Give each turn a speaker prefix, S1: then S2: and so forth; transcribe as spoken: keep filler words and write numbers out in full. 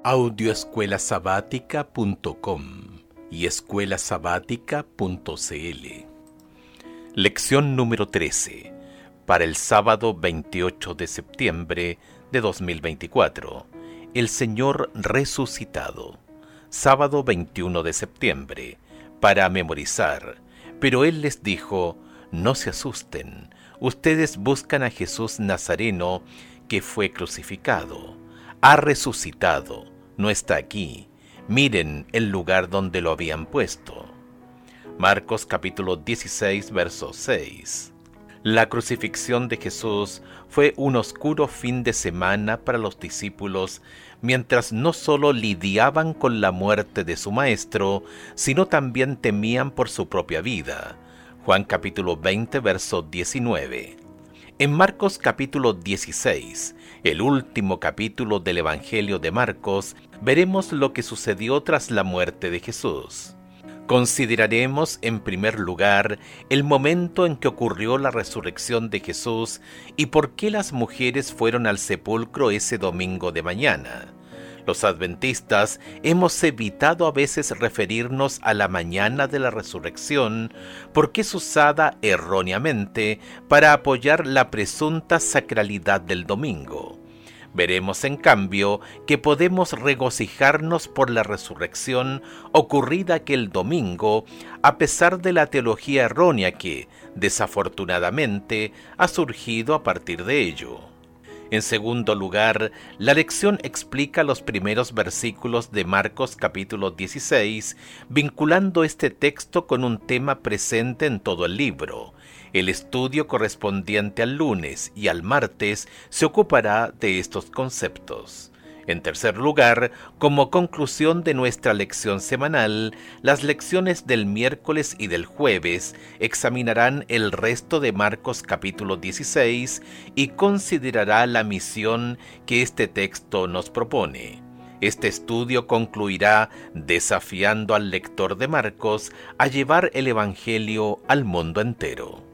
S1: audio escuela sabática punto com y escuela sabática punto c l. Lección número trece, para el sábado veintiocho de septiembre de dos mil veinticuatro. El Señor resucitado. Sábado veintiuno de septiembre, para memorizar. Pero Él les dijo: no se asusten, ustedes buscan a Jesús Nazareno, que fue crucificado. Ha resucitado, no está aquí. Miren el lugar donde lo habían puesto. Marcos capítulo dieciséis, verso seis. La crucifixión de Jesús fue un oscuro fin de semana para los discípulos, mientras no solo lidiaban con la muerte de su maestro, sino también temían por su propia vida. Juan capítulo veinte, verso diecinueve. En Marcos capítulo dieciséis, el último capítulo del Evangelio de Marcos, veremos lo que sucedió tras la muerte de Jesús. Consideraremos en primer lugar el momento en que ocurrió la resurrección de Jesús y por qué las mujeres fueron al sepulcro ese domingo de mañana. Los adventistas hemos evitado a veces referirnos a la mañana de la resurrección porque es usada erróneamente para apoyar la presunta sacralidad del domingo. Veremos en cambio que podemos regocijarnos por la resurrección ocurrida aquel domingo, a pesar de la teología errónea que, desafortunadamente, ha surgido a partir de ello. En segundo lugar, la lección explica los primeros versículos de Marcos capítulo dieciséis, vinculando este texto con un tema presente en todo el libro. El estudio correspondiente al lunes y al martes se ocupará de estos conceptos. En tercer lugar, como conclusión de nuestra lección semanal, las lecciones del miércoles y del jueves examinarán el resto de Marcos capítulo dieciséis y considerará la misión que este texto nos propone. Este estudio concluirá desafiando al lector de Marcos a llevar el Evangelio al mundo entero.